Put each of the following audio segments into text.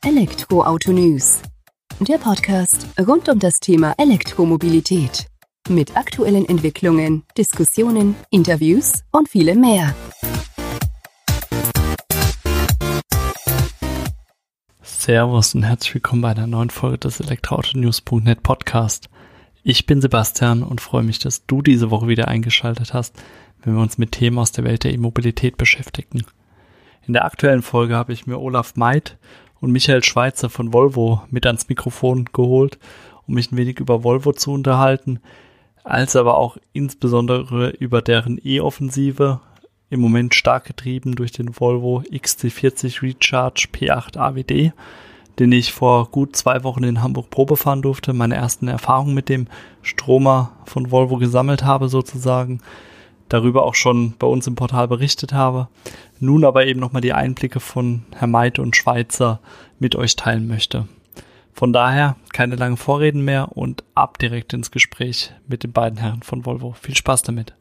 Elektroauto News, der Podcast rund um das Thema Elektromobilität. Mit aktuellen Entwicklungen, Diskussionen, Interviews und vielem mehr. Servus und herzlich willkommen bei einer neuen Folge des Elektroautonews.net Podcast. Ich bin Sebastian und freue mich, dass du diese Woche wieder eingeschaltet hast, wenn wir uns mit Themen aus der Welt der E-Mobilität beschäftigen. In der aktuellen Folge habe ich mir Olaf Meid und Michael Schweitzer von Volvo mit ans Mikrofon geholt, um mich ein wenig über Volvo zu unterhalten, als aber auch insbesondere über deren E-Offensive, im Moment stark getrieben durch den Volvo XC40 Recharge P8 AWD, den ich vor gut 2 Wochen in Hamburg Probe fahren durfte, meine ersten Erfahrungen mit dem Stromer von Volvo gesammelt habe sozusagen, darüber auch schon bei uns im Portal berichtet habe, nun aber eben nochmal die Einblicke von Herr Meid und Schweitzer mit euch teilen möchte. Von daher keine langen Vorreden mehr und ab direkt ins Gespräch mit den beiden Herren von Volvo. Viel Spaß damit.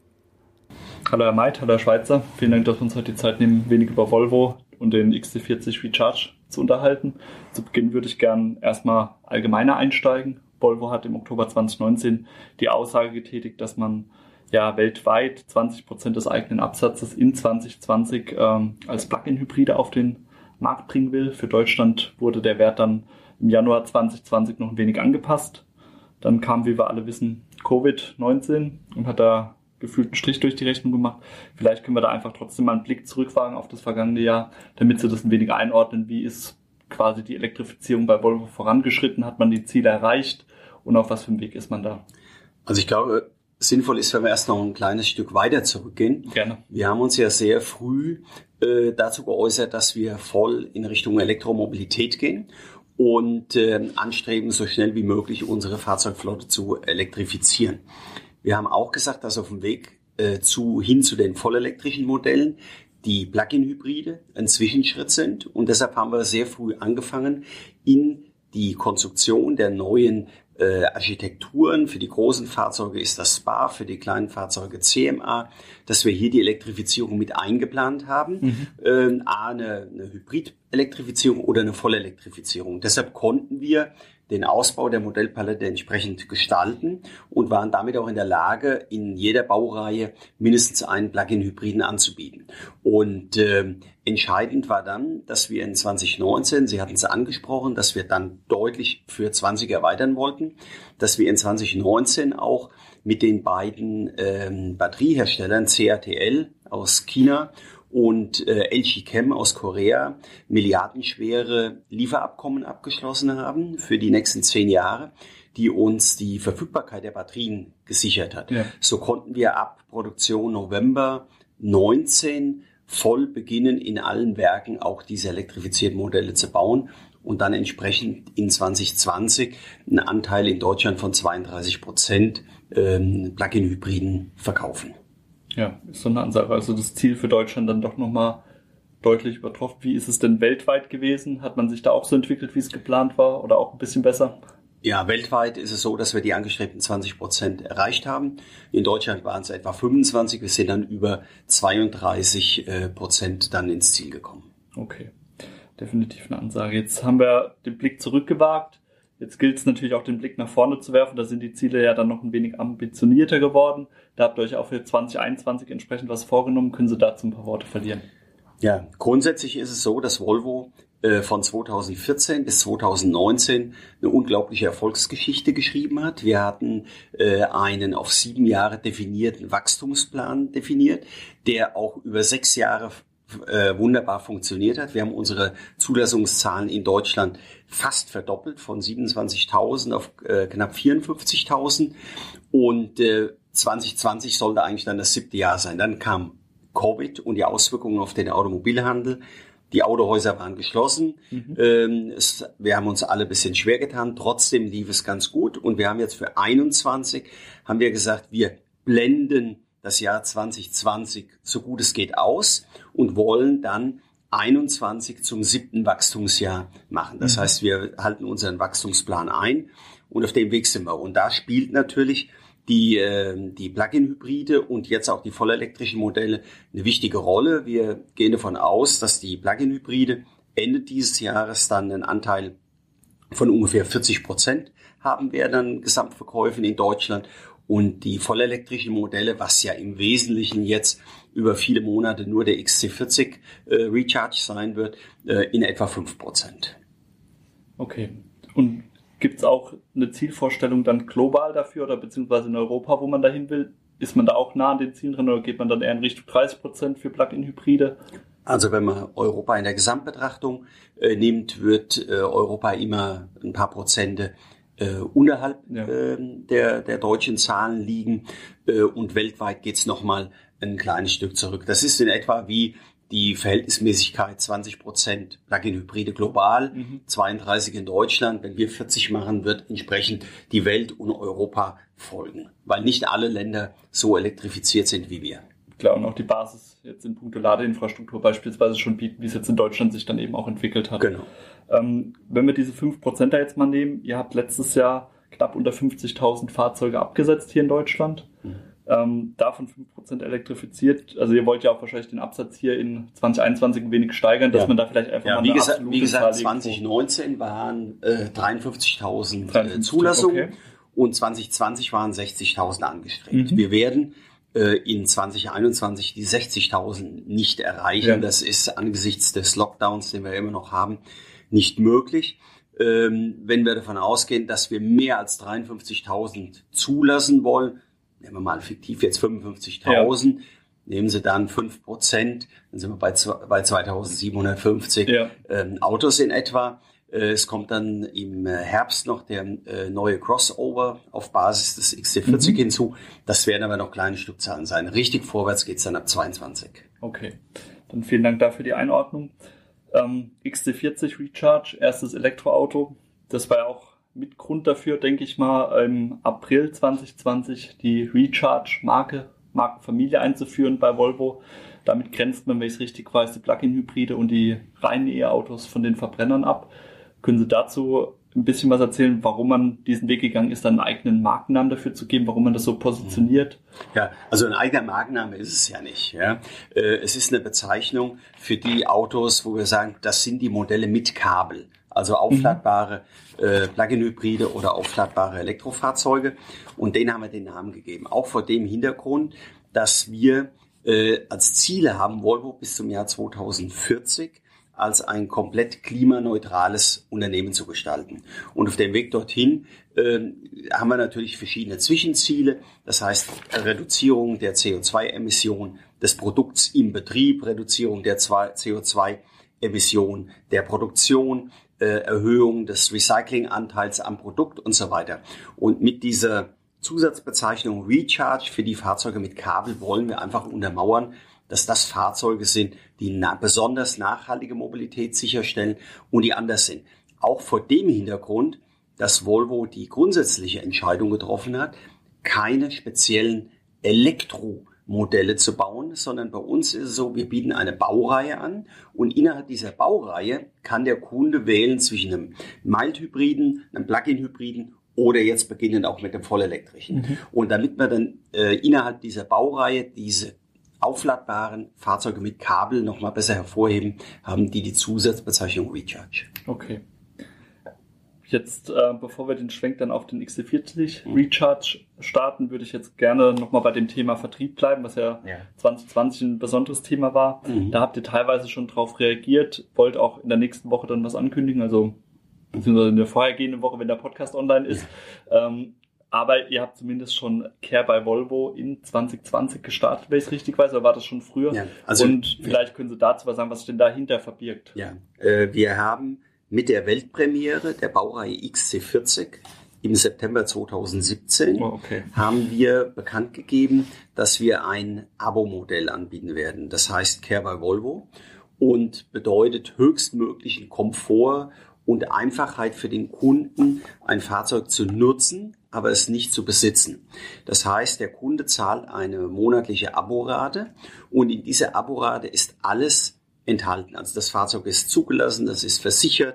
Hallo Herr Meid, hallo Herr Schweitzer. Vielen Dank, dass wir uns heute die Zeit nehmen, wenig über Volvo und den XC40 Recharge zu unterhalten. Zu Beginn würde ich gern erstmal allgemeiner einsteigen. Volvo hat im Oktober 2019 die Aussage getätigt, dass man weltweit 20% des eigenen Absatzes in 2020 als Plug-in-Hybride auf den Markt bringen will. Für Deutschland wurde der Wert dann im Januar 2020 noch ein wenig angepasst. Dann kam, wie wir alle wissen, Covid-19 und hat da gefühlt einen Strich durch die Rechnung gemacht. Vielleicht können wir da einfach trotzdem mal einen Blick zurückwagen auf das vergangene Jahr, damit Sie das ein wenig einordnen. Wie ist quasi die Elektrifizierung bei Volvo vorangeschritten? Hat man die Ziele erreicht? Und auf was für einem Weg ist man da? Also ich glaube, sinnvoll ist, wenn wir erst noch ein kleines Stück weiter zurückgehen. Gerne. Wir haben uns ja sehr früh dazu geäußert, dass wir voll in Richtung Elektromobilität gehen und anstreben, so schnell wie möglich unsere Fahrzeugflotte zu elektrifizieren. Wir haben auch gesagt, dass auf dem Weg hin zu den vollelektrischen Modellen die Plug-in-Hybride ein Zwischenschritt sind. Und deshalb haben wir sehr früh angefangen, in die Konstruktion der neuen Architekturen. Für die großen Fahrzeuge ist das SPA, für die kleinen Fahrzeuge CMA, dass wir hier die Elektrifizierung mit eingeplant haben. Eine Hybrid-Elektrifizierung oder eine Vollelektrifizierung. Deshalb konnten wir den Ausbau der Modellpalette entsprechend gestalten und waren damit auch in der Lage, in jeder Baureihe mindestens einen Plug-in-Hybriden anzubieten. Und entscheidend war dann, dass wir in 2019, Sie hatten es angesprochen, dass wir dann deutlich für 20 erweitern wollten, dass wir in 2019 auch mit den beiden Batterieherstellern CATL aus China und LG Chem aus Korea milliardenschwere Lieferabkommen abgeschlossen haben für die nächsten 10 Jahre, die uns die Verfügbarkeit der Batterien gesichert hat. Ja. So konnten wir ab Produktion November 19 voll beginnen, in allen Werken auch diese elektrifizierten Modelle zu bauen und dann entsprechend in 2020 einen Anteil in Deutschland von 32% Plug-in-Hybriden verkaufen. Ja, ist so eine Ansage. Also das Ziel für Deutschland dann doch nochmal deutlich übertroffen. Wie ist es denn weltweit gewesen? Hat man sich da auch so entwickelt, wie es geplant war oder auch ein bisschen besser? Ja, weltweit ist es so, dass wir die angestrebten 20% erreicht haben. In Deutschland waren es etwa 25. Wir sind dann über 32% dann ins Ziel gekommen. Okay, definitiv eine Ansage. Jetzt haben wir den Blick zurückgewagt. Jetzt gilt es natürlich auch, den Blick nach vorne zu werfen. Da sind die Ziele ja dann noch ein wenig ambitionierter geworden. Da habt ihr euch auch für 2021 entsprechend was vorgenommen. Können Sie dazu ein paar Worte verlieren? Ja, grundsätzlich ist es so, dass Volvo von 2014 bis 2019 eine unglaubliche Erfolgsgeschichte geschrieben hat. Wir hatten einen auf 7 Jahre definierten Wachstumsplan definiert, der auch über 6 Jahre wunderbar funktioniert hat. Wir haben unsere Zulassungszahlen in Deutschland fast verdoppelt, von 27.000 auf knapp 54.000 und 2020 sollte eigentlich dann das 7. Jahr sein. Dann kam Covid und die Auswirkungen auf den Automobilhandel. Die Autohäuser waren geschlossen. Wir haben uns alle ein bisschen schwer getan. Trotzdem lief es ganz gut. Und wir haben jetzt für 21 haben wir gesagt, wir blenden das Jahr 2020 so gut es geht aus und wollen dann 21 zum 7. Wachstumsjahr machen. Das heißt, wir halten unseren Wachstumsplan ein und auf dem Weg sind wir. Und da spielt natürlich die Plug-in-Hybride und jetzt auch die vollelektrischen Modelle eine wichtige Rolle. Wir gehen davon aus, dass die Plug-in-Hybride Ende dieses Jahres dann einen Anteil von ungefähr 40% haben wir dann Gesamtverkäufen in Deutschland. Und die vollelektrischen Modelle, was ja im Wesentlichen jetzt über viele Monate nur der XC40 Recharge sein wird, in etwa 5%. Okay. Und gibt es auch eine Zielvorstellung dann global dafür oder beziehungsweise in Europa, wo man dahin will? Ist man da auch nah an den Zielen drin oder geht man dann eher in Richtung 30% für Plug-in-Hybride? Also wenn man Europa in der Gesamtbetrachtung nimmt, wird Europa immer ein paar Prozente unterhalb der deutschen Zahlen liegen und weltweit geht's nochmal ein kleines Stück zurück. Das ist in etwa wie die Verhältnismäßigkeit 20% Plug-in-Hybride global, 32 in Deutschland. Wenn wir 40 machen, wird entsprechend die Welt und Europa folgen, weil nicht alle Länder so elektrifiziert sind wie wir. Klar, und auch die Basis jetzt in puncto Ladeinfrastruktur beispielsweise schon bieten, wie es jetzt in Deutschland sich dann eben auch entwickelt hat. Genau. Wenn wir diese 5% da jetzt mal nehmen, ihr habt letztes Jahr knapp unter 50.000 Fahrzeuge abgesetzt hier in Deutschland, davon 5% elektrifiziert. Also ihr wollt ja auch wahrscheinlich den Absatz hier in 2021 ein wenig steigern, dass man da vielleicht einfach mal eine absolute wie gesagt, Zahl 2019 waren 53.000 Zulassungen und 2020 waren 60.000 angestrebt. Wir werden in 2021 die 60.000 nicht erreichen. Ja. Das ist angesichts des Lockdowns, den wir immer noch haben, nicht möglich. Wenn wir davon ausgehen, dass wir mehr als 53.000 zulassen wollen, nehmen wir mal fiktiv jetzt 55.000, nehmen Sie dann 5%, dann sind wir bei 2.750 Autos in etwa. Es kommt dann im Herbst noch der neue Crossover auf Basis des XC40 hinzu. Das werden aber noch kleine Stückzahlen sein. Richtig vorwärts geht's dann ab 22. Okay, dann vielen Dank dafür die Einordnung. XC40 Recharge, erstes Elektroauto. Das war ja auch mit Grund dafür, denke ich mal, im April 2020 die Recharge-Markenfamilie einzuführen bei Volvo. Damit grenzt man, wenn ich es richtig weiß, die Plug-in-Hybride und die reinen E-Autos von den Verbrennern ab. Können Sie dazu ein bisschen was erzählen, warum man diesen Weg gegangen ist, einen eigenen Markennamen dafür zu geben, warum man das so positioniert? Ja, also ein eigener Markenname ist es ja nicht. Ja. Es ist eine Bezeichnung für die Autos, wo wir sagen, das sind die Modelle mit Kabel, also aufladbare Plug-in-Hybride oder aufladbare Elektrofahrzeuge. Und denen haben wir den Namen gegeben. Auch vor dem Hintergrund, dass wir als Ziele haben, Volvo bis zum Jahr 2040 als ein komplett klimaneutrales Unternehmen zu gestalten. Und auf dem Weg dorthin haben wir natürlich verschiedene Zwischenziele. Das heißt, Reduzierung der CO2-Emissionen des Produkts im Betrieb, Reduzierung der CO2-Emissionen der Produktion, Erhöhung des Recyclinganteils am Produkt und so weiter. Und mit dieser Zusatzbezeichnung Recharge für die Fahrzeuge mit Kabel wollen wir einfach untermauern, dass das Fahrzeuge sind, die besonders nachhaltige Mobilität sicherstellen und die anders sind. Auch vor dem Hintergrund, dass Volvo die grundsätzliche Entscheidung getroffen hat, keine speziellen Elektromodelle zu bauen, sondern bei uns ist es so, wir bieten eine Baureihe an und innerhalb dieser Baureihe kann der Kunde wählen zwischen einem Mild-Hybriden, einem Plug-in-Hybriden oder jetzt beginnend auch mit dem vollelektrischen. Und damit wir dann innerhalb dieser Baureihe diese aufladbaren Fahrzeuge mit Kabel nochmal besser hervorheben, haben die Zusatzbezeichnung Recharge. Okay. Jetzt, bevor wir den Schwenk dann auf den XC40 Recharge starten, würde ich jetzt gerne nochmal bei dem Thema Vertrieb bleiben, was ja 2020 ein besonderes Thema war. Da habt ihr teilweise schon drauf reagiert, wollt auch in der nächsten Woche dann was ankündigen, also beziehungsweise in der vorhergehenden Woche, wenn der Podcast online ist. Aber ihr habt zumindest schon Care by Volvo in 2020 gestartet, wenn ich es richtig weiß, oder war das schon früher? Ja, also und vielleicht können Sie dazu was sagen, was sich denn dahinter verbirgt. Ja, wir haben mit der Weltpremiere der Baureihe XC40 im September 2017 haben wir bekannt gegeben, dass wir ein Abo-Modell anbieten werden. Das heißt Care by Volvo und bedeutet höchstmöglichen Komfort und Einfachheit für den Kunden, ein Fahrzeug zu nutzen, aber es nicht zu besitzen. Das heißt, der Kunde zahlt eine monatliche Aborate und in dieser Aborate ist alles enthalten. Also das Fahrzeug ist zugelassen, das ist versichert,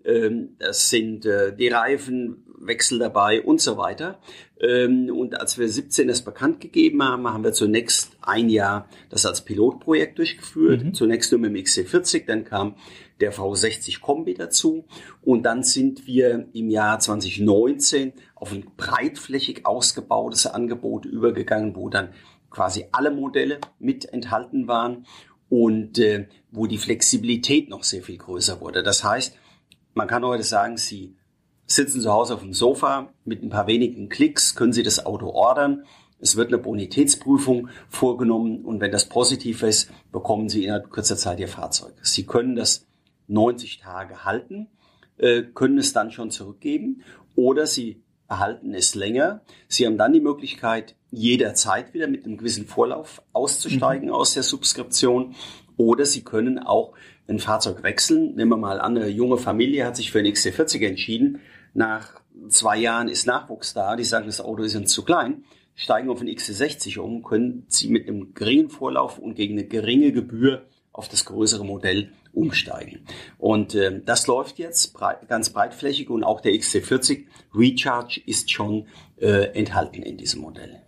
Das sind die Reifenwechsel dabei und so weiter. Und als wir 17 das bekannt gegeben haben, haben wir zunächst ein Jahr das als Pilotprojekt durchgeführt. Zunächst nur mit dem XC40, dann kam der V60 Kombi dazu. Und dann sind wir im Jahr 2019 auf ein breitflächig ausgebautes Angebot übergegangen, wo dann quasi alle Modelle mit enthalten waren und wo die Flexibilität noch sehr viel größer wurde. Das heißt, man kann heute sagen, Sie sitzen zu Hause auf dem Sofa, mit ein paar wenigen Klicks können Sie das Auto ordern. Es wird eine Bonitätsprüfung vorgenommen und wenn das positiv ist, bekommen Sie innerhalb kurzer Zeit Ihr Fahrzeug. Sie können das 90 Tage halten, können es dann schon zurückgeben oder Sie erhalten es länger. Sie haben dann die Möglichkeit, jederzeit wieder mit einem gewissen Vorlauf auszusteigen aus der Subskription oder Sie können auch ein Fahrzeug wechseln. Nehmen wir mal an, eine junge Familie hat sich für einen XC40 entschieden. Nach 2 Jahren ist Nachwuchs da. Die sagen, das Auto ist uns zu klein. Steigen auf den XC60 um, können Sie mit einem geringen Vorlauf und gegen eine geringe Gebühr auf das größere Modell umsteigen. Und das läuft jetzt ganz breitflächig und auch der XC40 Recharge ist schon enthalten in diesem Modell.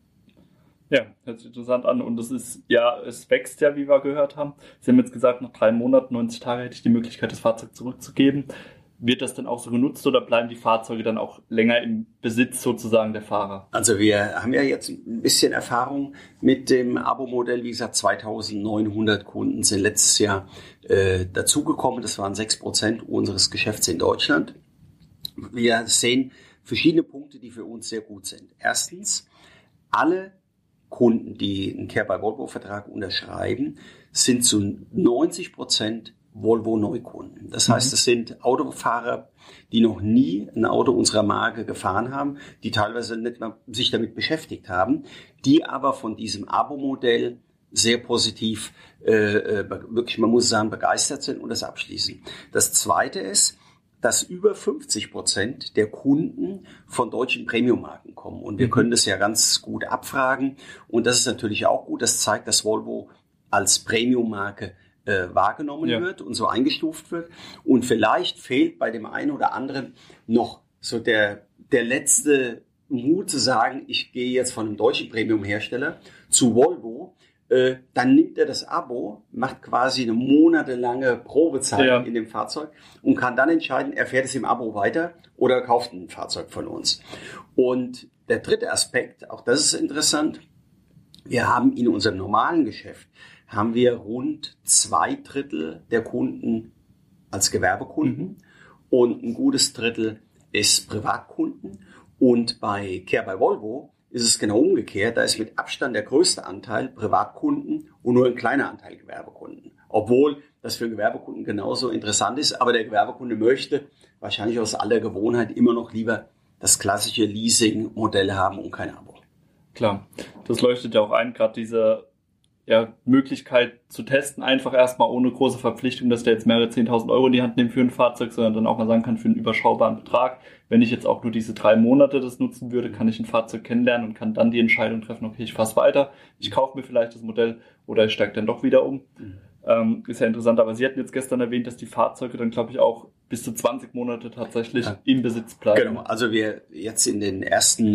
Ja, hört sich interessant an und es wächst ja, wie wir gehört haben. Sie haben jetzt gesagt, nach 3 Monaten, 90 Tage hätte ich die Möglichkeit, das Fahrzeug zurückzugeben. Wird das dann auch so genutzt oder bleiben die Fahrzeuge dann auch länger im Besitz sozusagen der Fahrer? Also wir haben ja jetzt ein bisschen Erfahrung mit dem Abo-Modell. Wie gesagt, 2900 Kunden sind letztes Jahr dazugekommen. Das waren 6% unseres Geschäfts in Deutschland. Wir sehen verschiedene Punkte, die für uns sehr gut sind. Erstens, alle Kunden, die einen Care-by-Volvo-Vertrag unterschreiben, sind zu 90% Volvo-Neukunden. Das heißt, es sind Autofahrer, die noch nie ein Auto unserer Marke gefahren haben, die teilweise nicht mal sich damit beschäftigt haben, die aber von diesem Abo-Modell sehr positiv, wirklich, man muss sagen, begeistert sind und das abschließen. Das Zweite ist, dass über 50% der Kunden von deutschen Premium-Marken kommen. Und wir können das ja ganz gut abfragen. Und das ist natürlich auch gut. Das zeigt, dass Volvo als Premium-Marke wahrgenommen wird und so eingestuft wird. Und vielleicht fehlt bei dem einen oder anderen noch so der letzte Mut zu sagen, ich gehe jetzt von einem deutschen Premium-Hersteller zu Volvo. Dann nimmt er das Abo, macht quasi eine monatelange Probezeit in dem Fahrzeug und kann dann entscheiden, er fährt es im Abo weiter oder kauft ein Fahrzeug von uns. Und der dritte Aspekt, auch das ist interessant, wir haben in unserem normalen Geschäft, haben wir rund 2/3 der Kunden als Gewerbekunden und ein gutes Drittel ist Privatkunden. Und bei Care by Volvo ist es genau umgekehrt. Da ist mit Abstand der größte Anteil Privatkunden und nur ein kleiner Anteil Gewerbekunden. Obwohl das für Gewerbekunden genauso interessant ist, aber der Gewerbekunde möchte wahrscheinlich aus aller Gewohnheit immer noch lieber das klassische Leasing-Modell haben und kein Abo. Klar, das leuchtet ja auch ein, gerade diese Möglichkeit zu testen, einfach erstmal ohne große Verpflichtung, dass der jetzt mehrere 10.000 Euro in die Hand nimmt für ein Fahrzeug, sondern dann auch mal sagen kann, für einen überschaubaren Betrag. Wenn ich jetzt auch nur diese 3 Monate das nutzen würde, kann ich ein Fahrzeug kennenlernen und kann dann die Entscheidung treffen, okay, ich fasse weiter, ich kaufe mir vielleicht das Modell oder ich steige dann doch wieder um. Ist ja interessant, aber Sie hatten jetzt gestern erwähnt, dass die Fahrzeuge dann, glaube ich, auch bis zu 20 Monate tatsächlich im Besitz bleiben. Genau, also wir jetzt in den ersten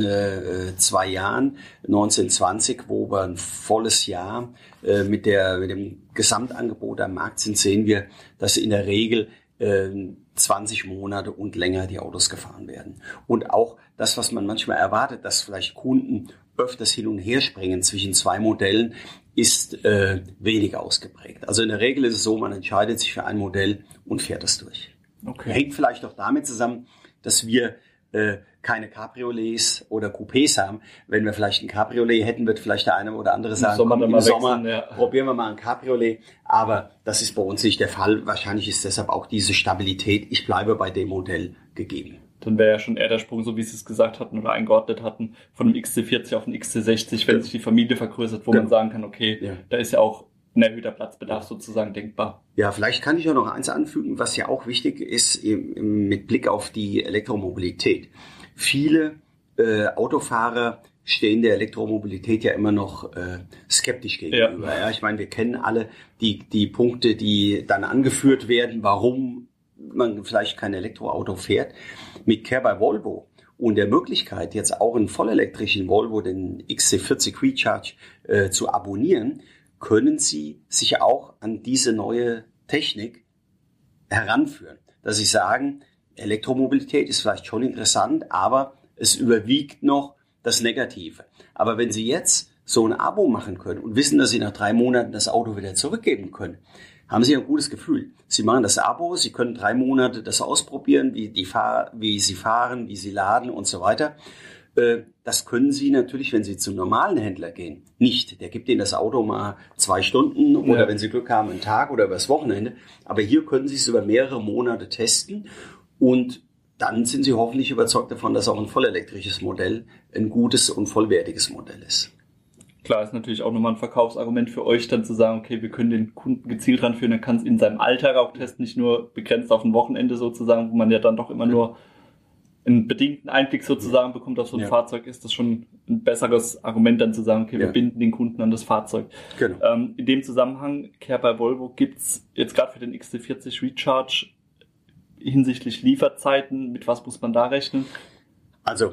2 Jahren, 1920, wo wir ein volles Jahr mit dem Gesamtangebot am Markt sind, sehen wir, dass in der Regel 20 Monate und länger die Autos gefahren werden. Und auch das, was man manchmal erwartet, dass vielleicht Kunden öfters hin und her springen zwischen 2 Modellen, ist wenig ausgeprägt. Also in der Regel ist es so, man entscheidet sich für ein Modell und fährt es durch. Okay. Hängt vielleicht auch damit zusammen, dass wir keine Cabriolets oder Coupés haben. Wenn wir vielleicht ein Cabriolet hätten, wird vielleicht der eine oder andere sagen, im Sommer probieren wir mal ein Cabriolet. Aber das ist bei uns nicht der Fall. Wahrscheinlich ist deshalb auch diese Stabilität, ich bleibe bei dem Modell, gegeben. Dann wäre ja schon eher der Sprung, so wie Sie es gesagt hatten oder eingeordnet hatten, von einem XC40 auf einen XC60, wenn sich die Familie vergrößert, wo man sagen kann, okay, da ist ja auch ein erhöhter Platzbedarf sozusagen denkbar. Ja, vielleicht kann ich auch noch eins anfügen, was ja auch wichtig ist mit Blick auf die Elektromobilität. Viele Autofahrer stehen der Elektromobilität ja immer noch skeptisch gegenüber. Ja, ich meine, wir kennen alle die Punkte, die dann angeführt werden, warum man vielleicht kein Elektroauto fährt, mit Care by Volvo und der Möglichkeit, jetzt auch einen vollelektrischen Volvo, den XC40 Recharge, zu abonnieren, können Sie sich auch an diese neue Technik heranführen. Dass Sie sagen, Elektromobilität ist vielleicht schon interessant, aber es überwiegt noch das Negative. Aber wenn Sie jetzt so ein Abo machen können und wissen, dass Sie nach 3 Monaten das Auto wieder zurückgeben können, haben Sie ein gutes Gefühl. Sie machen das Abo, Sie können 3 Monate das ausprobieren, wie Sie fahren, wie Sie laden und so weiter. Das können Sie natürlich, wenn Sie zum normalen Händler gehen, nicht. Der gibt Ihnen das Auto mal 2 Stunden oder wenn Sie Glück haben, einen Tag oder übers Wochenende. Aber hier können Sie es über mehrere Monate testen und dann sind Sie hoffentlich überzeugt davon, dass auch ein vollelektrisches Modell ein gutes und vollwertiges Modell ist. Klar, ist natürlich auch nochmal ein Verkaufsargument für euch, dann zu sagen, okay, wir können den Kunden gezielt ranführen, er kann es in seinem Alltag auch testen, nicht nur begrenzt auf ein Wochenende sozusagen, wo man ja dann doch immer nur einen bedingten Einblick sozusagen bekommt auf so ein Fahrzeug, ist das schon ein besseres Argument dann zu sagen, okay, wir binden den Kunden an das Fahrzeug. Genau. In dem Zusammenhang, Care by Volvo, gibt's jetzt gerade für den XC40 Recharge hinsichtlich Lieferzeiten, mit was muss man da rechnen? Also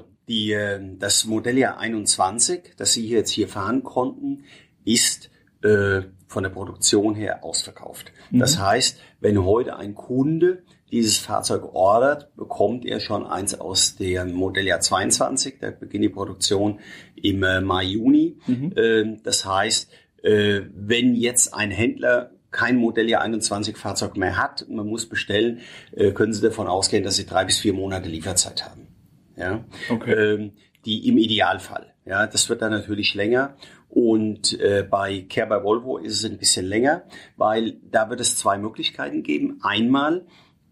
das Modelljahr 21, das Sie jetzt hier fahren konnten, ist von der Produktion her ausverkauft. Das heißt, wenn heute ein Kunde dieses Fahrzeug ordert, bekommt er schon eins aus dem Modelljahr 22. Da beginnt die Produktion im Mai, Juni. Das heißt, wenn jetzt ein Händler kein Modelljahr 21 Fahrzeug mehr hat, man muss bestellen, können Sie davon ausgehen, dass Sie 3 bis 4 Monate Lieferzeit haben. Ja, okay. Die im Idealfall. Ja, das wird dann natürlich länger. Und bei Care by Volvo ist es ein bisschen länger, weil da wird es 2 Möglichkeiten geben. Einmal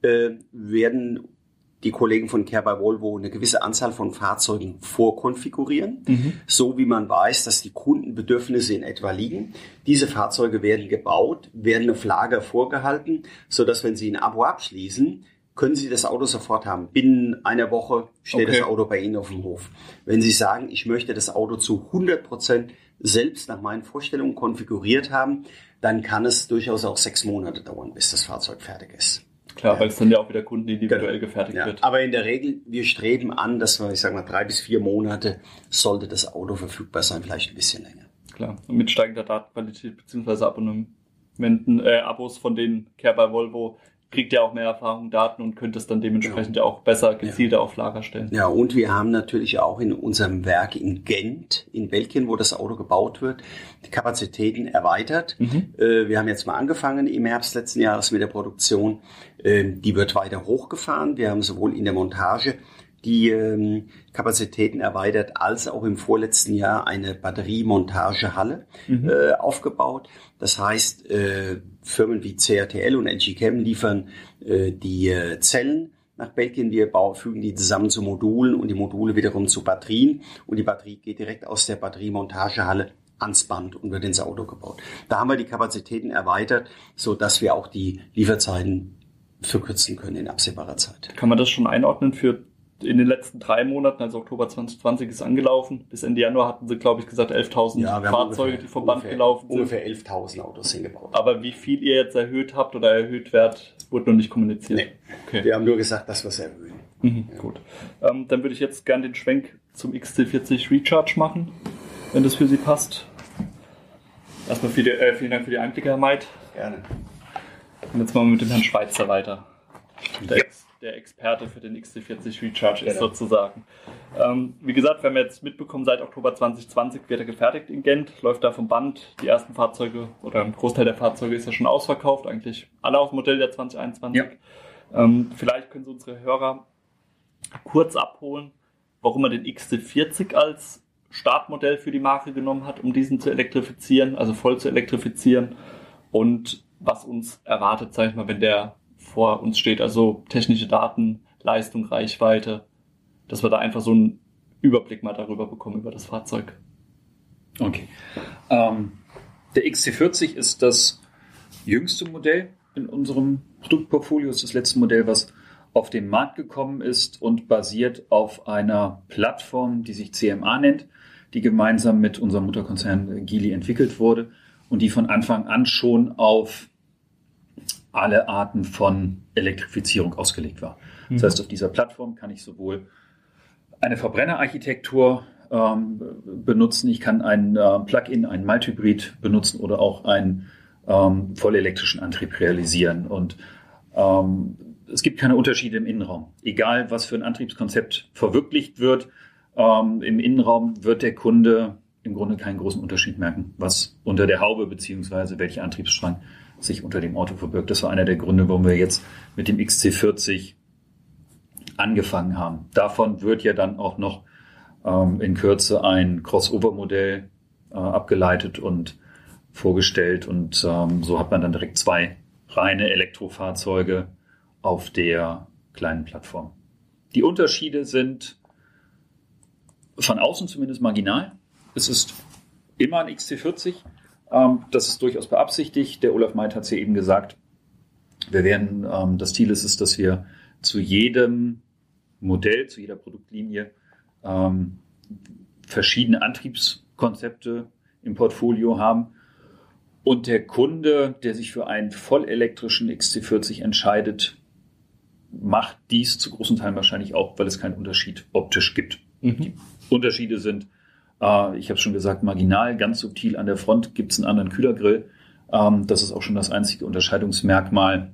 werden die Kollegen von Care by Volvo eine gewisse Anzahl von Fahrzeugen vorkonfigurieren, so wie man weiß, dass die Kundenbedürfnisse in etwa liegen. Diese Fahrzeuge werden gebaut, werden auf Lager vorgehalten, sodass, wenn Sie ein Abo abschließen, können Sie das Auto sofort haben. Binnen einer Woche steht das Auto bei Ihnen auf dem Hof. Wenn Sie sagen, ich möchte das Auto zu 100% selbst nach meinen Vorstellungen konfiguriert haben, dann kann es durchaus auch 6 Monate dauern, bis das Fahrzeug fertig ist. Klar, weil es dann ja auch wieder kundenindividuell gefertigt wird. Aber in der Regel, wir streben an, dass wir, 3 bis 4 Monate sollte das Auto verfügbar sein, vielleicht ein bisschen länger. Klar, und mit steigender Datenqualität bzw. Abos von den Care by Volvo kriegt ja auch mehr Erfahrung, Daten und könnte es dann dementsprechend ja auch besser gezielter auf Lager stellen. Ja, und wir haben natürlich auch in unserem Werk in Gent, in Belgien, wo das Auto gebaut wird, die Kapazitäten erweitert. Wir haben jetzt mal angefangen im Herbst letzten Jahres mit der Produktion. Die wird weiter hochgefahren. Wir haben sowohl in der Montage die Kapazitäten erweitert, als auch im vorletzten Jahr eine Batteriemontagehalle aufgebaut. Das heißt, Firmen wie CATL und LG Chem liefern die Zellen nach Belgien. Wir fügen die zusammen zu Modulen und die Module wiederum zu Batterien. Und die Batterie geht direkt aus der Batteriemontagehalle ans Band und wird ins Auto gebaut. Da haben wir die Kapazitäten erweitert, so dass wir auch die Lieferzeiten verkürzen können in absehbarer Zeit. Kann man das schon einordnen für in den letzten 3 Monaten, also Oktober 2020 ist angelaufen. Bis Ende Januar hatten sie, glaube ich, gesagt 11.000 Fahrzeuge, die vom Band gelaufen sind. Ungefähr 11.000 Autos sind gebaut. Aber wie viel ihr jetzt erhöht habt oder erhöht werdet, wurde noch nicht kommuniziert. Nee. Okay. Wir haben nur gesagt, dass wir es erhöhen. Gut. Dann würde ich jetzt gerne den Schwenk zum XC40 Recharge machen, wenn das für Sie passt. Erstmal vielen Dank für die Einblicke, Herr Meid. Gerne. Und jetzt machen wir mit dem Herrn Schweitzer weiter. Der Experte für den XC40 Recharge ist sozusagen. Wie gesagt, wir haben jetzt mitbekommen, seit Oktober 2020 wird er gefertigt in Gent, läuft da vom Band. Die ersten Fahrzeuge oder ein Großteil der Fahrzeuge ist ja schon ausverkauft, eigentlich alle auf dem Modell der 2021. Ja. Vielleicht können Sie unsere Hörer kurz abholen, warum er den XC40 als Startmodell für die Marke genommen hat, um diesen zu elektrifizieren, also voll zu elektrifizieren, und was uns erwartet, sag ich mal, wenn der vor uns steht, also technische Daten, Leistung, Reichweite, dass wir da einfach so einen Überblick mal darüber bekommen, über das Fahrzeug. Okay. Der XC40 ist das jüngste Modell in unserem Produktportfolio, ist das letzte Modell, was auf den Markt gekommen ist und basiert auf einer Plattform, die sich CMA nennt, die gemeinsam mit unserem Mutterkonzern Geely entwickelt wurde und die von Anfang an schon auf alle Arten von Elektrifizierung ausgelegt war. Das heißt, auf dieser Plattform kann ich sowohl eine Verbrennerarchitektur benutzen, ich kann ein Plug-in, ein Mild-Hybrid benutzen oder auch einen vollelektrischen Antrieb realisieren. Und es gibt keine Unterschiede im Innenraum. Egal, was für ein Antriebskonzept verwirklicht wird, im Innenraum wird der Kunde im Grunde keinen großen Unterschied merken, was unter der Haube bzw. welcher Antriebsstrang sich unter dem Auto verbirgt. Das war einer der Gründe, warum wir jetzt mit dem XC40 angefangen haben. Davon wird ja dann auch noch in Kürze ein Crossover-Modell abgeleitet und vorgestellt. Und so hat man dann direkt 2 reine Elektrofahrzeuge auf der kleinen Plattform. Die Unterschiede sind von außen zumindest marginal. Es ist immer ein XC40. Das ist durchaus beabsichtigt. Der Olaf Meid hat es ja eben gesagt. Das Ziel ist es, dass wir zu jedem Modell, zu jeder Produktlinie verschiedene Antriebskonzepte im Portfolio haben. Und der Kunde, der sich für einen vollelektrischen XC40 entscheidet, macht dies zu großen Teilen wahrscheinlich auch, weil es keinen Unterschied optisch gibt. Die Unterschiede sind, ich habe es schon gesagt, marginal, ganz subtil an der Front gibt es einen anderen Kühlergrill. Das ist auch schon das einzige Unterscheidungsmerkmal,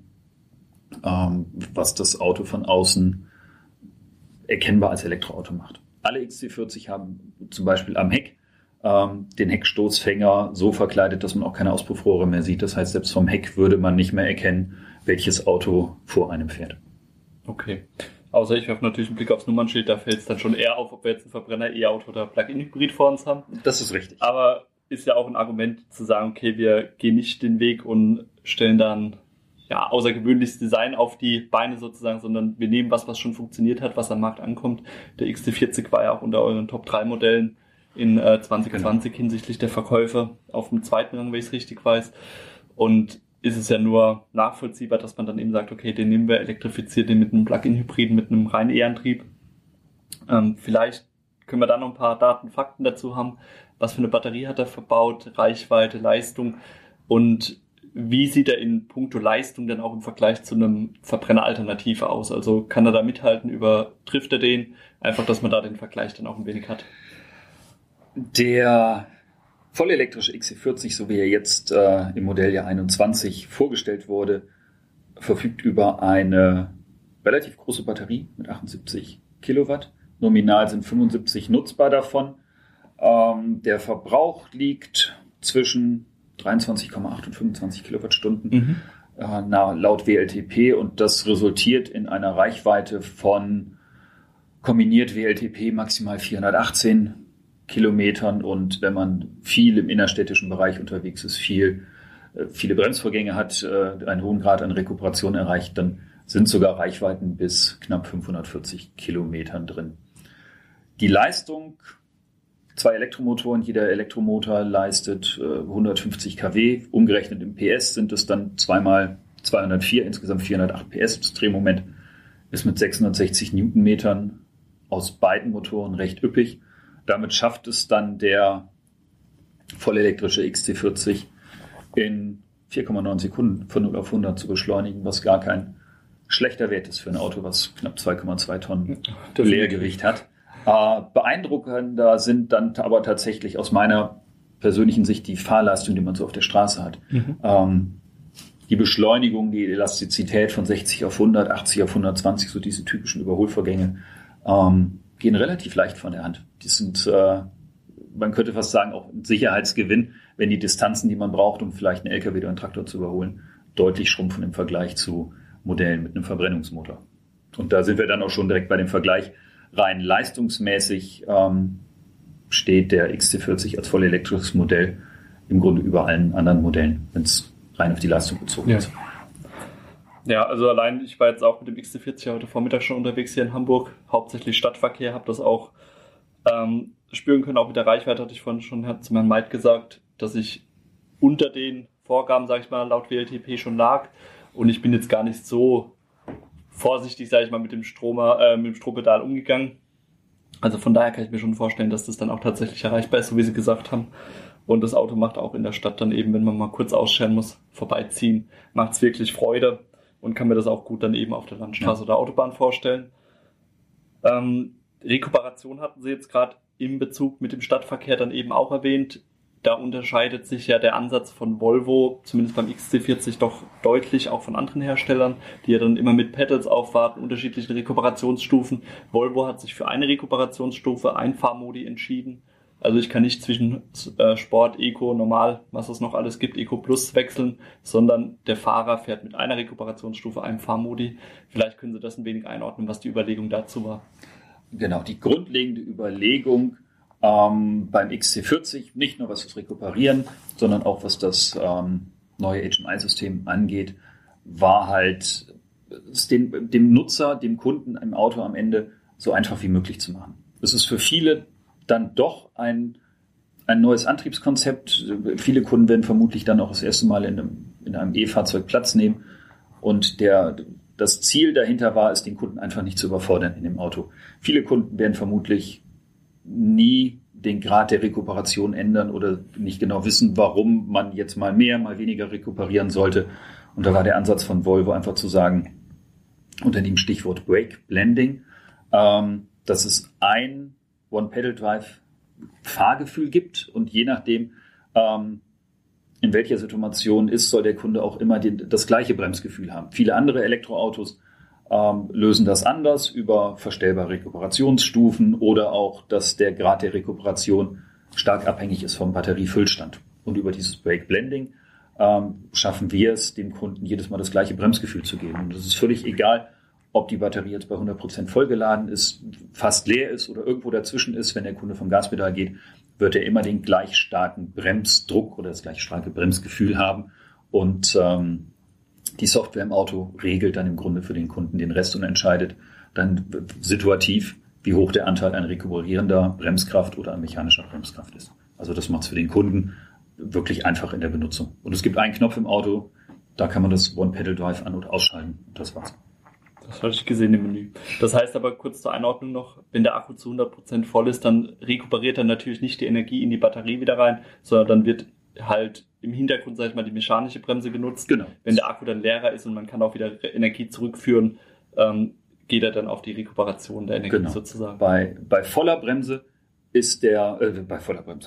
was das Auto von außen erkennbar als Elektroauto macht. Alle XC40 haben zum Beispiel am Heck den Heckstoßfänger so verkleidet, dass man auch keine Auspuffrohre mehr sieht. Das heißt, selbst vom Heck würde man nicht mehr erkennen, welches Auto vor einem fährt. Okay. Außer ich werfe natürlich einen Blick aufs Nummernschild, da fällt es dann schon eher auf, ob wir jetzt einen Verbrenner, E-Auto oder Plug-in-Hybrid vor uns haben. Das ist richtig. Aber ist ja auch ein Argument zu sagen, okay, wir gehen nicht den Weg und stellen dann außergewöhnliches Design auf die Beine sozusagen, sondern wir nehmen was schon funktioniert hat, was am Markt ankommt. Der XC40 war ja auch unter euren Top-3-Modellen in 2020 hinsichtlich der Verkäufe auf dem 2. Rang, wenn ich es richtig weiß. Und ist es ja nur nachvollziehbar, dass man dann eben sagt, okay, den nehmen wir, elektrifiziert den mit einem Plug-in-Hybrid, mit einem reinen E-Antrieb. Vielleicht können wir da noch ein paar Daten, Fakten dazu haben. Was für eine Batterie hat er verbaut, Reichweite, Leistung und wie sieht er in puncto Leistung denn auch im Vergleich zu einem Verbrenner-Alternative aus? Also kann er da mithalten, übertrifft er den? Einfach, dass man da den Vergleich dann auch ein wenig hat. Der vollelektrische XC40, so wie er jetzt im Modelljahr 21 vorgestellt wurde, verfügt über eine relativ große Batterie mit 78 Kilowatt. Nominal sind 75 nutzbar davon. Der Verbrauch liegt zwischen 23,8 und 25 Kilowattstunden laut WLTP und das resultiert in einer Reichweite von kombiniert WLTP maximal 418 Kilometern und wenn man viel im innerstädtischen Bereich unterwegs ist, viele Bremsvorgänge hat, einen hohen Grad an Rekuperation erreicht, dann sind sogar Reichweiten bis knapp 540 Kilometern drin. Die Leistung, 2 Elektromotoren, jeder Elektromotor leistet 150 kW, umgerechnet im PS sind es dann 2 mal 204, insgesamt 408 PS. Das Drehmoment ist mit 660 Newtonmetern aus beiden Motoren recht üppig. Damit schafft es dann der vollelektrische XC40 in 4,9 Sekunden von 0 auf 100 zu beschleunigen, was gar kein schlechter Wert ist für ein Auto, was knapp 2,2 Tonnen Leergewicht hat. Beeindruckender sind dann aber tatsächlich aus meiner persönlichen Sicht die Fahrleistung, die man so auf der Straße hat. Die Beschleunigung, die Elastizität von 60 auf 100, 80 auf 120, so diese typischen Überholvorgänge, gehen relativ leicht von der Hand. Die sind, man könnte fast sagen, auch ein Sicherheitsgewinn, wenn die Distanzen, die man braucht, um vielleicht einen LKW oder einen Traktor zu überholen, deutlich schrumpfen im Vergleich zu Modellen mit einem Verbrennungsmotor. Und da sind wir dann auch schon direkt bei dem Vergleich. Rein leistungsmäßig steht der XC40 als vollelektrisches Modell im Grunde über allen anderen Modellen, wenn es rein auf die Leistung bezogen ist. Ja, also allein, ich war jetzt auch mit dem XC40 heute Vormittag schon unterwegs hier in Hamburg, hauptsächlich Stadtverkehr, habe das auch spüren können, auch mit der Reichweite hatte ich vorhin schon zu Herrn Meid gesagt, dass ich unter den Vorgaben, sage ich mal, laut WLTP schon lag und ich bin jetzt gar nicht so vorsichtig, sage ich mal, mit dem Strompedal umgegangen. Also von daher kann ich mir schon vorstellen, dass das dann auch tatsächlich erreichbar ist, so wie Sie gesagt haben. Und das Auto macht auch in der Stadt dann eben, wenn man mal kurz ausscheren muss, vorbeiziehen, macht es wirklich Freude und kann mir das auch gut dann eben auf der Landstraße oder Autobahn vorstellen. Rekuperation hatten Sie jetzt gerade im Bezug mit dem Stadtverkehr dann eben auch erwähnt. Da unterscheidet sich ja der Ansatz von Volvo, zumindest beim XC40, doch deutlich auch von anderen Herstellern, die ja dann immer mit Pedals aufwarten, unterschiedlichen Rekuperationsstufen. Volvo hat sich für eine Rekuperationsstufe, Einfahrmodi entschieden. Also ich kann nicht zwischen Sport, Eco, Normal, was es noch alles gibt, Eco Plus wechseln, sondern der Fahrer fährt mit einer Rekuperationsstufe, einem Fahrmodi. Vielleicht können Sie das ein wenig einordnen, was die Überlegung dazu war. Genau, die grundlegende Überlegung beim XC40, nicht nur was das Rekuperieren, sondern auch was das neue HMI-System angeht, war halt es dem Nutzer, dem Kunden im Auto am Ende so einfach wie möglich zu machen. Es ist für viele dann doch ein neues Antriebskonzept. Viele Kunden werden vermutlich dann auch das erste Mal in einem E-Fahrzeug Platz nehmen und das Ziel dahinter war es, den Kunden einfach nicht zu überfordern in dem Auto. Viele Kunden werden vermutlich nie den Grad der Rekuperation ändern oder nicht genau wissen, warum man jetzt mal mehr, mal weniger rekuperieren sollte. Und da war der Ansatz von Volvo einfach zu sagen, unter dem Stichwort Brake Blending, dass es ein One-Pedal-Drive-Fahrgefühl gibt und je nachdem, in welcher Situation ist, soll der Kunde auch immer das gleiche Bremsgefühl haben. Viele andere Elektroautos lösen das anders über verstellbare Rekuperationsstufen oder auch, dass der Grad der Rekuperation stark abhängig ist vom Batteriefüllstand. Und über dieses Brake Blending schaffen wir es, dem Kunden jedes Mal das gleiche Bremsgefühl zu geben. Und es ist völlig egal, ob die Batterie jetzt bei 100% vollgeladen ist, fast leer ist oder irgendwo dazwischen ist. Wenn der Kunde vom Gaspedal geht, wird er immer den gleich starken Bremsdruck oder das gleich starke Bremsgefühl haben. Und die Software im Auto regelt dann im Grunde für den Kunden den Rest und entscheidet dann situativ, wie hoch der Anteil an rekuperierender Bremskraft oder an mechanischer Bremskraft ist. Also das macht es für den Kunden wirklich einfach in der Benutzung. Und es gibt einen Knopf im Auto, da kann man das One-Pedal-Drive an- oder ausschalten. Das war's. Das hatte ich gesehen im Menü. Das heißt aber kurz zur Einordnung noch, wenn der Akku zu 100% voll ist, dann rekuperiert er natürlich nicht die Energie in die Batterie wieder rein, sondern dann wird halt im Hintergrund, sag ich mal, die mechanische Bremse genutzt. Genau. Wenn der Akku dann leerer ist und man kann auch wieder Energie zurückführen, geht er dann auf die Rekuperation der Energie sozusagen. Bei voller Bremse ist bei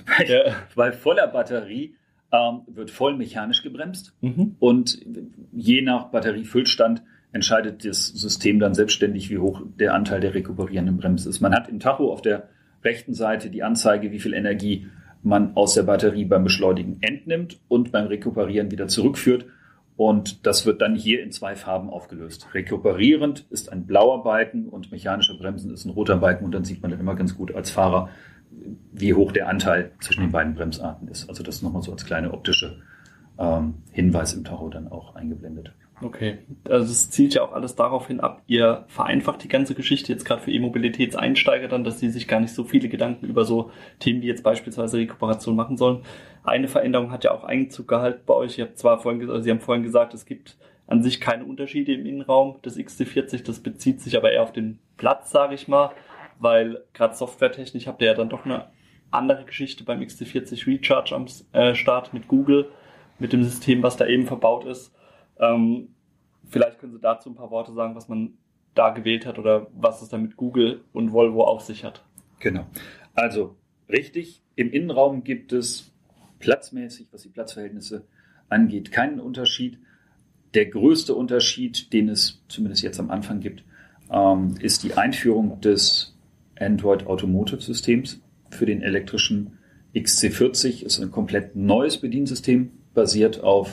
voller Batterie wird voll mechanisch gebremst und je nach Batteriefüllstand entscheidet das System dann selbstständig, wie hoch der Anteil der rekuperierenden Bremse ist. Man hat im Tacho auf der rechten Seite die Anzeige, wie viel Energie man aus der Batterie beim Beschleunigen entnimmt und beim Rekuperieren wieder zurückführt. Und das wird dann hier in 2 Farben aufgelöst. Rekuperierend ist ein blauer Balken und mechanische Bremsen ist ein roter Balken. Und dann sieht man dann immer ganz gut als Fahrer, wie hoch der Anteil zwischen den beiden Bremsarten ist. Also das nochmal so als kleine optische Hinweis im Tacho dann auch eingeblendet. Okay, also es zielt ja auch alles darauf hin ab, ihr vereinfacht die ganze Geschichte jetzt gerade für E-Mobilitätseinsteiger dann, dass sie sich gar nicht so viele Gedanken über so Themen wie jetzt beispielsweise Rekuperation machen sollen. Eine Veränderung hat ja auch Einzug gehalten bei euch. Sie haben vorhin gesagt, es gibt an sich keine Unterschiede im Innenraum des XC40, das bezieht sich aber eher auf den Platz, sage ich mal, weil gerade softwaretechnisch habt ihr ja dann doch eine andere Geschichte beim XC40 Recharge am Start mit Google, mit dem System, was da eben verbaut ist. Vielleicht können Sie dazu ein paar Worte sagen, was man da gewählt hat oder was es da mit Google und Volvo auf sich hat. Genau. Also richtig, im Innenraum gibt es platzmäßig, was die Platzverhältnisse angeht, keinen Unterschied. Der größte Unterschied, den es zumindest jetzt am Anfang gibt, ist die Einführung des Android Automotive Systems für den elektrischen XC40. Ist ein komplett neues Bediensystem, basiert auf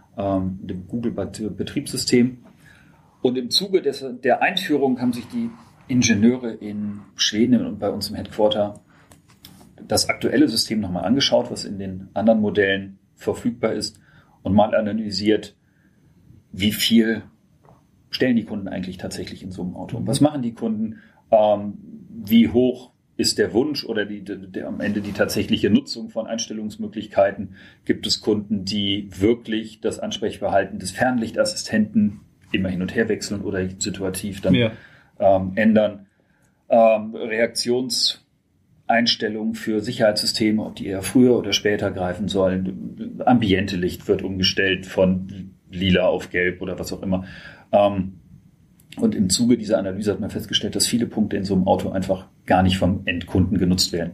dem Google-Betriebssystem. Und im Zuge der Einführung haben sich die Ingenieure in Schweden und bei uns im Headquarter das aktuelle System nochmal angeschaut, was in den anderen Modellen verfügbar ist und mal analysiert, wie viel stellen die Kunden eigentlich tatsächlich in so einem Auto. Was machen die Kunden? Wie hoch ist der Wunsch oder am Ende die tatsächliche Nutzung von Einstellungsmöglichkeiten? Gibt es Kunden, die wirklich das Ansprechverhalten des Fernlichtassistenten immer hin und her wechseln oder situativ dann ändern? Reaktionszeiten Einstellungen für Sicherheitssysteme, ob die eher früher oder später greifen sollen. Ambiente Licht wird umgestellt von lila auf gelb oder was auch immer. Und im Zuge dieser Analyse hat man festgestellt, dass viele Punkte in so einem Auto einfach gar nicht vom Endkunden genutzt werden.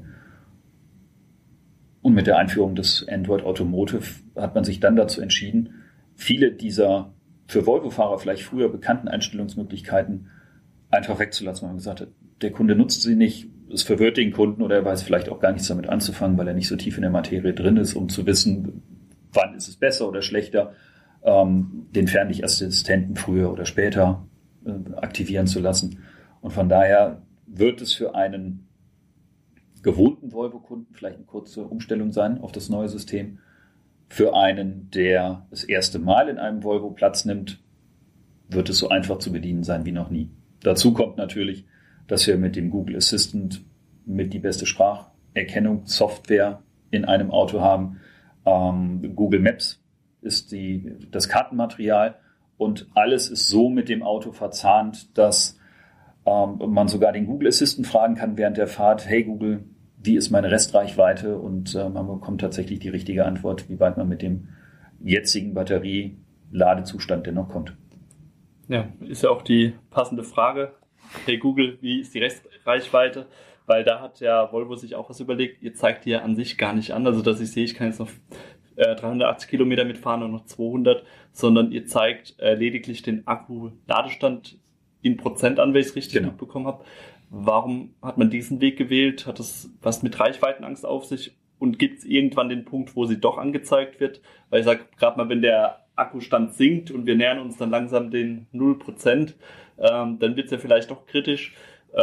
Und mit der Einführung des Android Automotive hat man sich dann dazu entschieden, viele dieser für Volvo-Fahrer vielleicht früher bekannten Einstellungsmöglichkeiten einfach wegzulassen. Man hat gesagt, der Kunde nutzt sie nicht, es verwirrt den Kunden oder er weiß vielleicht auch gar nichts damit anzufangen, weil er nicht so tief in der Materie drin ist, um zu wissen, wann ist es besser oder schlechter, den Fernlichtassistenten früher oder später aktivieren zu lassen. Und von daher wird es für einen gewohnten Volvo-Kunden vielleicht eine kurze Umstellung sein auf das neue System. Für einen, der das erste Mal in einem Volvo Platz nimmt, wird es so einfach zu bedienen sein wie noch nie. Dazu kommt natürlich, dass wir mit dem Google Assistant mit die beste Spracherkennungssoftware in einem Auto haben. Google Maps ist das Kartenmaterial und alles ist so mit dem Auto verzahnt, dass man sogar den Google Assistant fragen kann während der Fahrt, hey Google, wie ist meine Restreichweite? Und man bekommt tatsächlich die richtige Antwort, wie weit man mit dem jetzigen Batterie-Ladezustand denn noch kommt. Ja, ist ja auch die passende Frage. Hey Google, wie ist die Restreichweite? Weil da hat ja Volvo sich auch was überlegt. Ihr zeigt die ja an sich gar nicht an. Also dass ich sehe, ich kann jetzt noch 380 Kilometer mitfahren und noch 200, sondern ihr zeigt lediglich den Akku-Ladestand in Prozent an, wenn ich es richtig mitbekommen habe. Warum hat man diesen Weg gewählt? Hat es was mit Reichweitenangst auf sich? Und gibt es irgendwann den Punkt, wo sie doch angezeigt wird? Weil ich sage, gerade mal, wenn der Akkustand sinkt und wir nähern uns dann langsam den 0%, dann wird es ja vielleicht doch kritisch.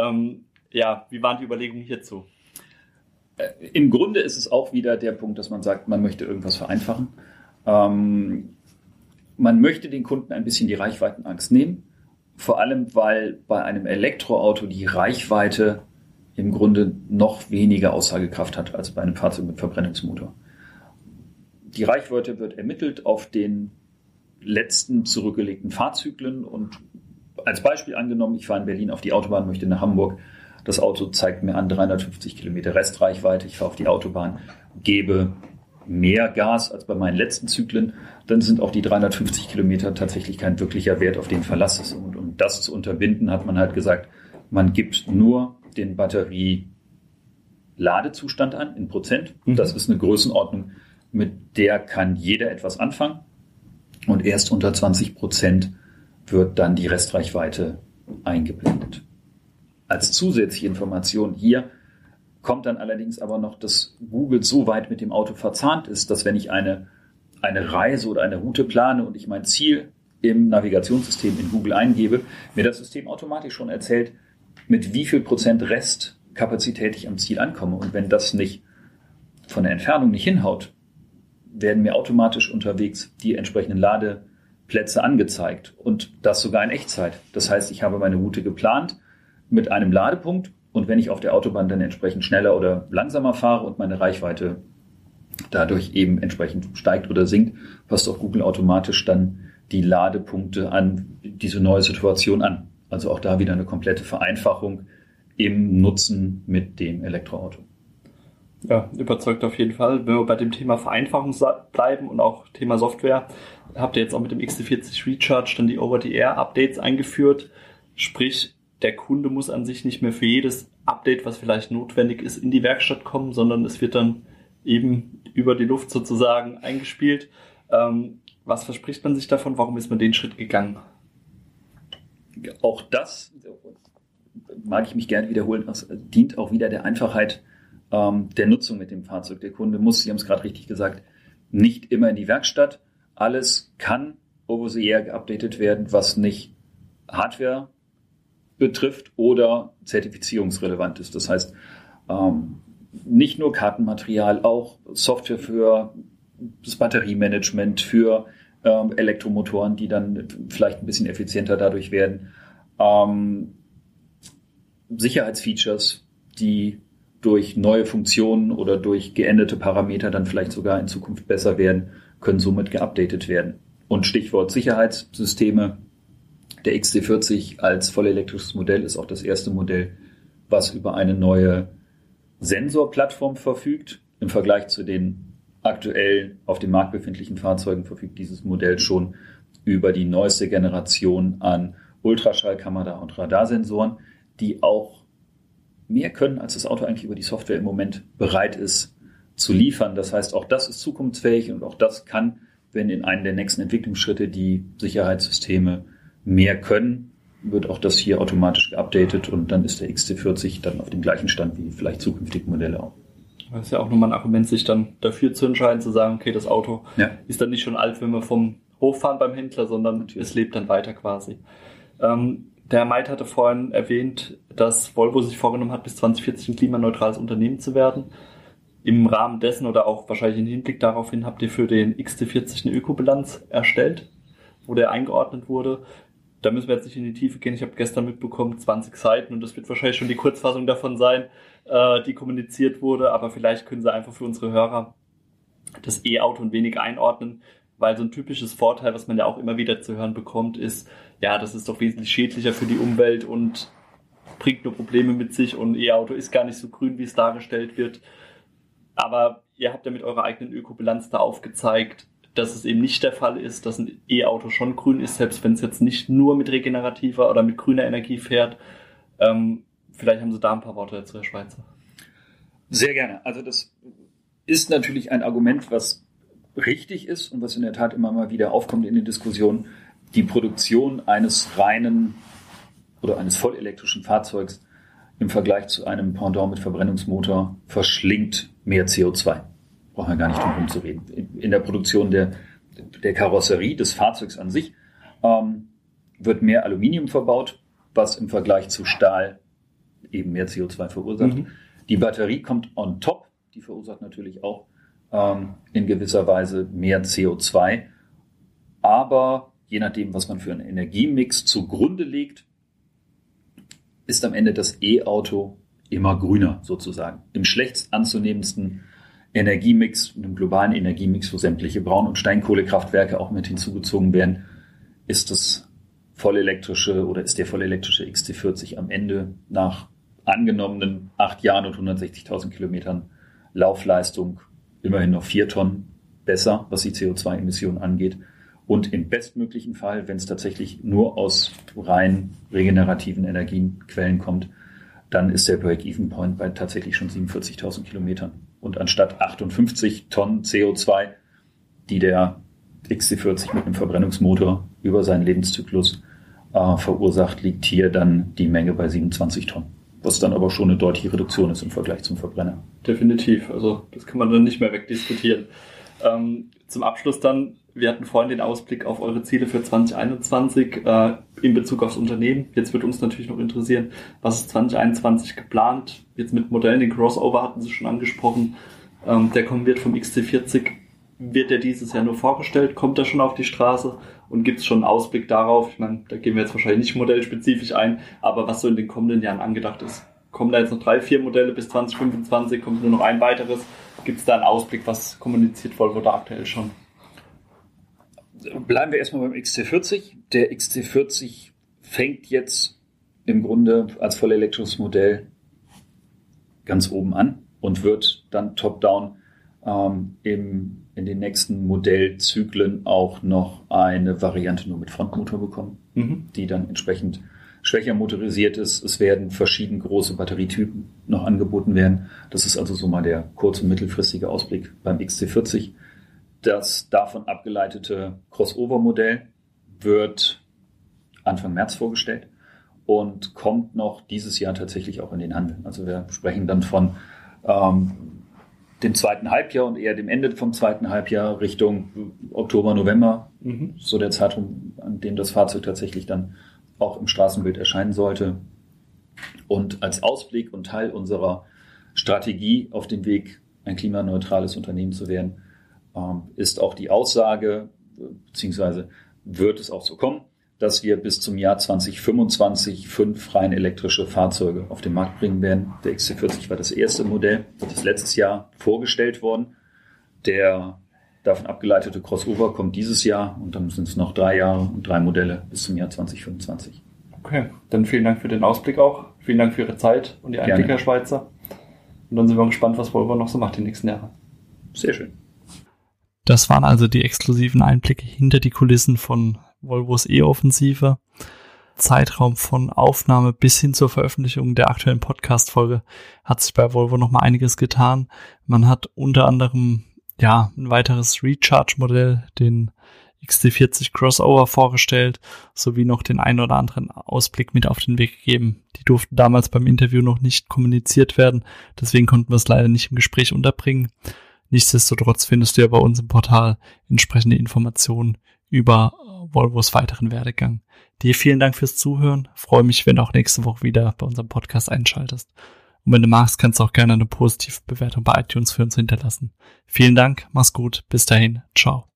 Wie waren die Überlegungen hierzu? Im Grunde ist es auch wieder der Punkt, dass man sagt, man möchte irgendwas vereinfachen. Man möchte den Kunden ein bisschen die Reichweitenangst nehmen. Vor allem, weil bei einem Elektroauto die Reichweite im Grunde noch weniger Aussagekraft hat als bei einem Fahrzeug mit Verbrennungsmotor. Die Reichweite wird ermittelt auf den letzten zurückgelegten Fahrzyklen und als Beispiel angenommen, ich fahre in Berlin auf die Autobahn, möchte nach Hamburg. Das Auto zeigt mir an 350 Kilometer Restreichweite. Ich fahre auf die Autobahn, gebe mehr Gas als bei meinen letzten Zyklen. Dann sind auch die 350 Kilometer tatsächlich kein wirklicher Wert, auf den Verlass ist. Und um das zu unterbinden, hat man halt gesagt, man gibt nur den Batterie-Ladezustand an in Prozent. Das ist eine Größenordnung, mit der kann jeder etwas anfangen. Und erst unter 20% wird dann die Restreichweite eingeblendet. Als zusätzliche Information hier kommt dann allerdings aber noch, dass Google so weit mit dem Auto verzahnt ist, dass wenn ich eine Reise oder eine Route plane und ich mein Ziel im Navigationssystem in Google eingebe, mir das System automatisch schon erzählt, mit wie viel Prozent Restkapazität ich am Ziel ankomme. Und wenn das nicht von der Entfernung nicht hinhaut, werden mir automatisch unterwegs die entsprechenden Ladeplätze angezeigt und das sogar in Echtzeit. Das heißt, ich habe meine Route geplant mit einem Ladepunkt und wenn ich auf der Autobahn dann entsprechend schneller oder langsamer fahre und meine Reichweite dadurch eben entsprechend steigt oder sinkt, passt auch Google automatisch dann die Ladepunkte an diese neue Situation an. Also auch da wieder eine komplette Vereinfachung im Nutzen mit dem Elektroauto. Ja, überzeugt auf jeden Fall. Wenn wir bei dem Thema Vereinfachung bleiben und auch Thema Software, habt ihr jetzt auch mit dem XC40 Recharge dann die Over-the-Air-Updates eingeführt. Sprich, der Kunde muss an sich nicht mehr für jedes Update, was vielleicht notwendig ist, in die Werkstatt kommen, sondern es wird dann eben über die Luft sozusagen eingespielt. Was verspricht man sich davon? Warum ist man den Schritt gegangen? Auch das, mag ich mich gerne wiederholen, das dient auch wieder der Einfachheit der Nutzung mit dem Fahrzeug. Der Kunde muss, Sie haben es gerade richtig gesagt, nicht immer in die Werkstatt. Alles kann over-the-air geupdatet werden, was nicht Hardware betrifft oder zertifizierungsrelevant ist. Das heißt, nicht nur Kartenmaterial, auch Software für das Batteriemanagement, für Elektromotoren, die dann vielleicht ein bisschen effizienter dadurch werden. Sicherheitsfeatures, die durch neue Funktionen oder durch geänderte Parameter dann vielleicht sogar in Zukunft besser werden, können somit geupdatet werden. Und Stichwort Sicherheitssysteme, der XC40 als vollelektrisches Modell ist auch das erste Modell, was über eine neue Sensorplattform verfügt. Im Vergleich zu den aktuell auf dem Markt befindlichen Fahrzeugen verfügt dieses Modell schon über die neueste Generation an Ultraschallkamera- und Radarsensoren, die auch mehr können, als das Auto eigentlich über die Software im Moment bereit ist zu liefern. Das heißt, auch das ist zukunftsfähig und auch das kann, wenn in einem der nächsten Entwicklungsschritte die Sicherheitssysteme mehr können, wird auch das hier automatisch geupdatet und dann ist der XC40 dann auf dem gleichen Stand wie vielleicht zukünftige Modelle auch. Das ist ja auch nochmal ein Argument, sich dann dafür zu entscheiden, zu sagen, okay, das Auto ist dann nicht schon alt, wenn wir vom Hof fahren beim Händler, sondern es lebt dann weiter quasi. Der Herr Meid hatte vorhin erwähnt, dass Volvo sich vorgenommen hat, bis 2040 ein klimaneutrales Unternehmen zu werden. Im Rahmen dessen oder auch wahrscheinlich im Hinblick daraufhin habt ihr für den XC40 eine Ökobilanz erstellt, wo der eingeordnet wurde. Da müssen wir jetzt nicht in die Tiefe gehen. Ich habe gestern mitbekommen, 20 Seiten und das wird wahrscheinlich schon die Kurzfassung davon sein, die kommuniziert wurde. Aber vielleicht können Sie einfach für unsere Hörer das E-Auto ein wenig einordnen, weil so ein typisches Vorteil, was man ja auch immer wieder zu hören bekommt, ist, ja, das ist doch wesentlich schädlicher für die Umwelt und bringt nur Probleme mit sich und E-Auto ist gar nicht so grün, wie es dargestellt wird. Aber ihr habt ja mit eurer eigenen Ökobilanz da aufgezeigt, dass es eben nicht der Fall ist, dass ein E-Auto schon grün ist, selbst wenn es jetzt nicht nur mit regenerativer oder mit grüner Energie fährt. Vielleicht haben Sie da ein paar Worte dazu, Herr Schweitzer. Sehr gerne. Also das ist natürlich ein Argument, was richtig ist und was in der Tat immer mal wieder aufkommt in den Diskussionen. Die Produktion eines reinen oder eines vollelektrischen Fahrzeugs im Vergleich zu einem Pendant mit Verbrennungsmotor verschlingt mehr CO2. Brauchen wir gar nicht drum herum zu reden. In der Produktion der Karosserie, des Fahrzeugs an sich, wird mehr Aluminium verbaut, was im Vergleich zu Stahl eben mehr CO2 verursacht. Die Batterie kommt on top, die verursacht natürlich auch in gewisser Weise mehr CO2. Aber je nachdem, was man für einen Energiemix zugrunde legt, ist am Ende das E-Auto immer grüner sozusagen. Im schlechtst anzunehmendsten Energiemix, einem globalen Energiemix, wo sämtliche Braun- und Steinkohlekraftwerke auch mit hinzugezogen werden, ist der vollelektrische XC40 am Ende nach angenommenen 8 Jahren und 160.000 Kilometern Laufleistung immerhin noch 4 Tonnen besser, was die CO2-Emissionen angeht. Und im bestmöglichen Fall, wenn es tatsächlich nur aus rein regenerativen Energiequellen kommt, dann ist der Break-Even-Point bei tatsächlich schon 47.000 Kilometern. Und anstatt 58 Tonnen CO2, die der XC40 mit einem Verbrennungsmotor über seinen Lebenszyklus verursacht, liegt hier dann die Menge bei 27 Tonnen. Was dann aber schon eine deutliche Reduktion ist im Vergleich zum Verbrenner. Definitiv, also das kann man dann nicht mehr wegdiskutieren. Zum Abschluss dann, wir hatten vorhin den Ausblick auf eure Ziele für 2021 in Bezug aufs Unternehmen. Jetzt wird uns natürlich noch interessieren, was ist 2021 geplant? Jetzt mit Modellen, den Crossover hatten Sie schon angesprochen, der kommen wird vom XC40. Wird der dieses Jahr nur vorgestellt? Kommt er schon auf die Straße? Und gibt es schon einen Ausblick darauf? Ich meine, da gehen wir jetzt wahrscheinlich nicht modellspezifisch ein, aber was so in den kommenden Jahren angedacht ist. Kommen da jetzt noch 3, 4 Modelle bis 2025? Kommt nur noch ein weiteres? Gibt es da einen Ausblick? Was kommuniziert Volvo da aktuell schon? Bleiben wir erstmal beim XC40. Der XC40 fängt jetzt im Grunde als vollelektrisches Modell ganz oben an und wird dann top-down in den nächsten Modellzyklen auch noch eine Variante nur mit Frontmotor bekommen, die dann entsprechend schwächer motorisiert ist. Es werden verschiedene große Batterietypen noch angeboten werden. Das ist also so mal der kurz- und mittelfristige Ausblick beim XC40. Das davon abgeleitete Crossover-Modell wird Anfang März vorgestellt und kommt noch dieses Jahr tatsächlich auch in den Handel. Also wir sprechen dann von dem zweiten Halbjahr und eher dem Ende vom zweiten Halbjahr Richtung Oktober, November, so der Zeitraum, an dem das Fahrzeug tatsächlich dann auch im Straßenbild erscheinen sollte. Und als Ausblick und Teil unserer Strategie auf dem Weg, ein klimaneutrales Unternehmen zu werden, ist auch die Aussage, beziehungsweise wird es auch so kommen, dass wir bis zum Jahr 2025 5 rein elektrische Fahrzeuge auf den Markt bringen werden. Der XC40 war das erste Modell, das ist letztes Jahr vorgestellt worden. Der davon abgeleitete Crossover kommt dieses Jahr und dann sind es noch 3 Jahre und 3 Modelle bis zum Jahr 2025. Okay, dann vielen Dank für den Ausblick auch. Vielen Dank für Ihre Zeit und die Einblicke, Herr Schweitzer. Und dann sind wir gespannt, was Volvo noch so macht die nächsten Jahre. Sehr schön. Das waren also die exklusiven Einblicke hinter die Kulissen von Volvos E-Offensive. Zeitraum von Aufnahme bis hin zur Veröffentlichung der aktuellen Podcast-Folge hat sich bei Volvo noch mal einiges getan. Man hat unter anderem ein weiteres Recharge-Modell, den XC40 Crossover vorgestellt, sowie noch den einen oder anderen Ausblick mit auf den Weg gegeben. Die durften damals beim Interview noch nicht kommuniziert werden, deswegen konnten wir es leider nicht im Gespräch unterbringen. Nichtsdestotrotz findest du ja bei uns im Portal entsprechende Informationen über Volvos weiteren Werdegang. Dir vielen Dank fürs Zuhören. Freue mich, wenn du auch nächste Woche wieder bei unserem Podcast einschaltest. Und wenn du magst, kannst du auch gerne eine positive Bewertung bei iTunes für uns hinterlassen. Vielen Dank, mach's gut, bis dahin, ciao.